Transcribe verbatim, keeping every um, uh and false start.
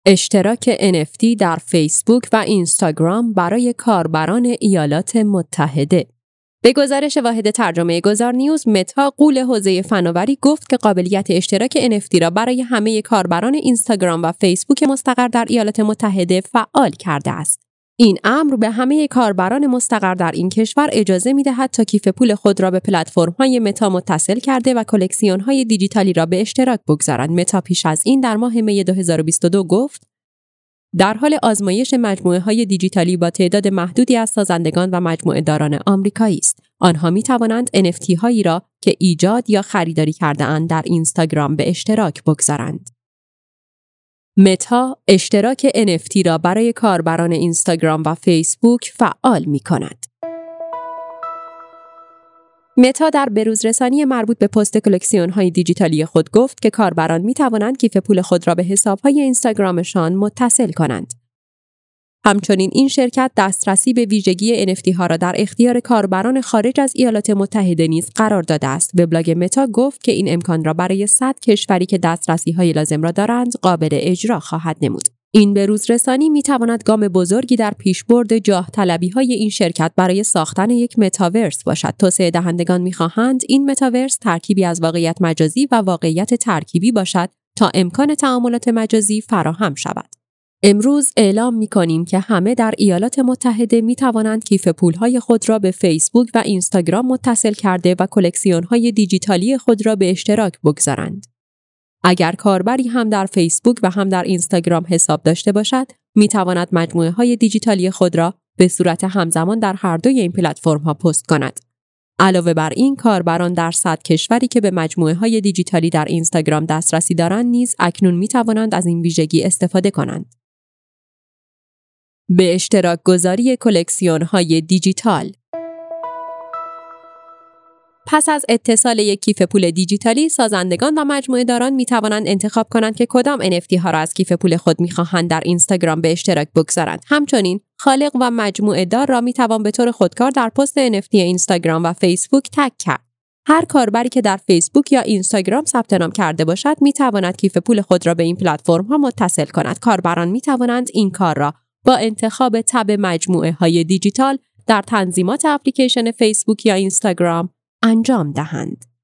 اشتراک ان اف تی در فیسبوک و اینستاگرام برای کاربران ایالات متحده. به گزارش واحد ترجمه گذار نیوز، متا غول حوزه فناوری گفت که قابلیت اشتراک ان اف تی را برای همه کاربران اینستاگرام و فیسبوک مستقر در ایالات متحده فعال کرده است. این امر به همه کاربران مستقر در این کشور اجازه می‌دهد تا کیف پول خود را به پلتفرم‌های متا متصل کرده و کلکسیون‌های دیجیتالی را به اشتراک بگذارند. متا پیش از این در ماه می دو هزار و بیست و دو گفت در حال آزمایش مجموعه‌های دیجیتالی با تعداد محدودی از سازندگان و مجموعه داران آمریکایی است. آنها می‌توانند ان اف تی هایی را که ایجاد یا خریداری کرده‌اند در اینستاگرام به اشتراک بگذارند. متا اشتراک ان اف تی را برای کاربران اینستاگرام و فیسبوک فعال می‌کند. متا در بروزرسانی مربوط به پست کلکسیون‌های دیجیتالی خود گفت که کاربران می‌توانند کیف پول خود را به حساب‌های اینستاگرامشان متصل کنند. همچنین این شرکت دسترسی به ویژگی ان اف تی ها را در اختیار کاربران خارج از ایالات متحده نیز قرار داده است. وبلاگ متا گفت که این امکان را برای صد کشوری که دسترسی‌های لازم را دارند قابل اجرا خواهد نمود. این بروزرسانی می‌تواند گام بزرگی در پیشبرد جاه طلبی‌های این شرکت برای ساختن یک متاورس باشد. توسعه دهندگان می‌خواهند این متاورس ترکیبی از واقعیت مجازی و واقعیت ترکیبی باشد تا امکان تعاملات مجازی فراهم شود. امروز اعلام می‌کنیم که همه در ایالات متحده می‌توانند کیف پول‌های خود را به فیسبوک و اینستاگرام متصل کرده و کلکسیون‌های دیجیتالی خود را به اشتراک بگذارند. اگر کاربری هم در فیسبوک و هم در اینستاگرام حساب داشته باشد، می‌تواند مجموعه‌های دیجیتالی خود را به صورت همزمان در هر دوی این پلتفرم‌ها پست کند. علاوه بر این، کاربران در صد کشوری که به مجموعه‌های دیجیتالی در اینستاگرام دسترسی دارند نیز اکنون می‌توانند از این ویژگی استفاده کنند. به اشتراک گذاری کلکسیون‌های دیجیتال. پس از اتصال یک کیف پول دیجیتالی، سازندگان و مجموعه داران می توانند انتخاب کنند که کدام ان اف تی ها را از کیف پول خود می خواهند در اینستاگرام به اشتراک بگذارند. همچنین خالق و مجموعه دار را می توان به طور خودکار در پست ان اف تی اینستاگرام و فیسبوک تگ کرد. هر کاربری که در فیسبوک یا اینستاگرام ثبت نام کرده باشد می تواند کیف پول خود را به این پلتفرم ها متصل کند. کاربران می توانند این کار را با انتخاب تب مجموعه های دیجیتال در تنظیمات اپلیکیشن فیسبوک یا اینستاگرام انجام دهند.